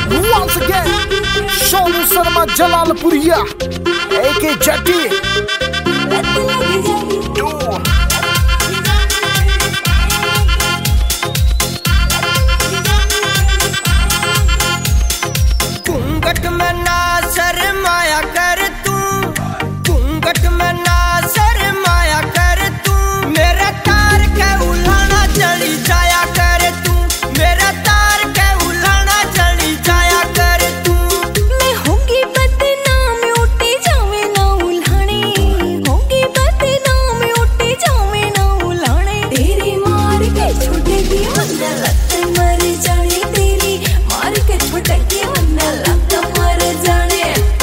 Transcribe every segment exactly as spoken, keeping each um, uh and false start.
Once again, Shonu Sharma Jalalpuriya, A K Jatti. घूंघट में ना शर्माया कर तू, घूंघट में ना शर्माया कर तू, मेरा तार के उल्हाना चली जाया कर तू, मेरा तार के उल्हाना चली जाया कर तू। मैं होगी बदनाम उठी जावे ना उल्हाने, होगी बदनाम उठी जावे ना उल्हाने, तेरी मार के छुटेगी वरना लत मर जाने, तेरी मार के छुटेगी वरना लत मर जाने।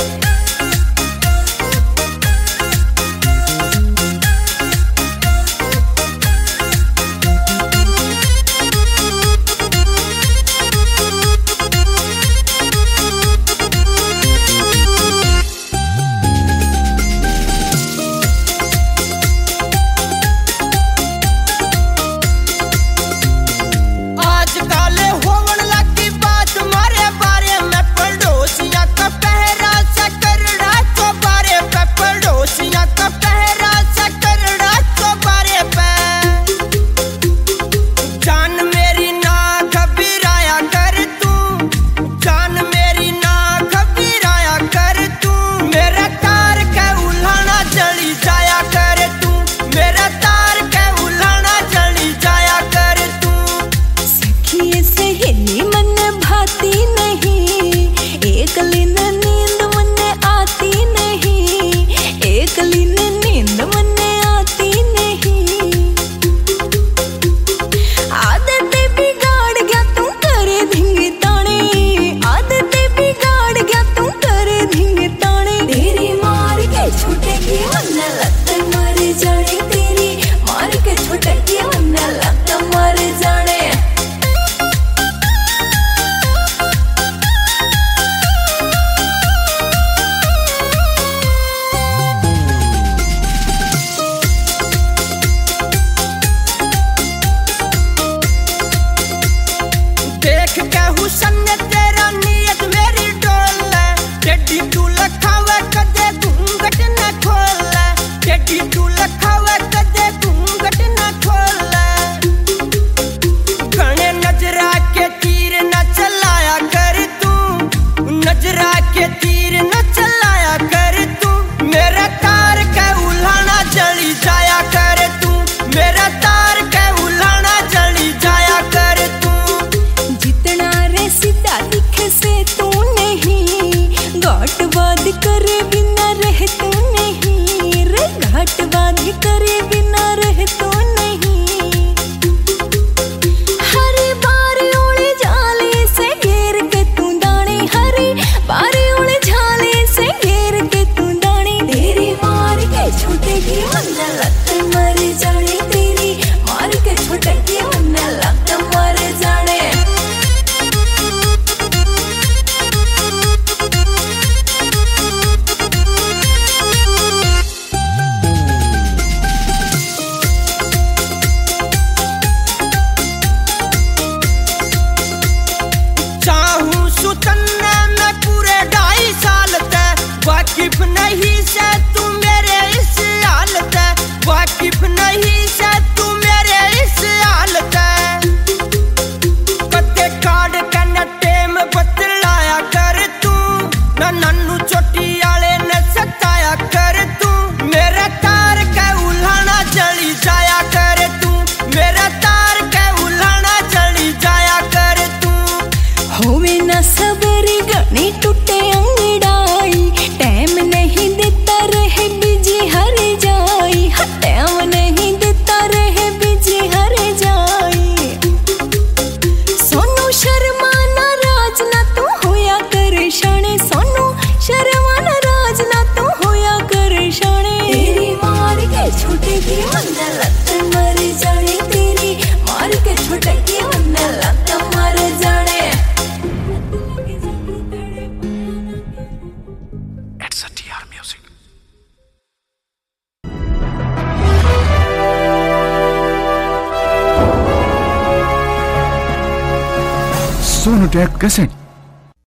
करे बिना रह तू नहीं रे, घाटबाज करे बिना रह तू नहीं, हरी बारी उड़े झाले से घेर के तू दाने, हरी बारी उड़े झाले से घेर के तू दाने, तेरी मार के छूटेगी वरना लत मर जाने, तेरी मार के छूटेगी वरना लत मर जाने। वाकिफ नहीं से तू मेरे इस हालत है, वाकिफ नहीं से तू मेरे इस हालत है, कदे कार्ड का न टेम बतलाया कर तू, न नन्नू चोटी आले न सताया कर तू, मेरा तार के उल्हाना चली जाया कर तू, मेरा तार के उल्हाना चली जाया कर तू। होवे न सबरी गणी टूटे अंगड़ाई, टाइम नहीं देता रहे बिजी हर जाई, टाइम नहीं देता रहे बिजी हर जाई, सोनू शर्मा नाराज ना तू होया कर शाने, सोनू शर्मा नाराज ना तू होया कर शाने, तेरी मार के छूटेगी वरना लत मर जाने, तेरी मार के छूटेगी वरना लत मर जाने। Sonotech cassette.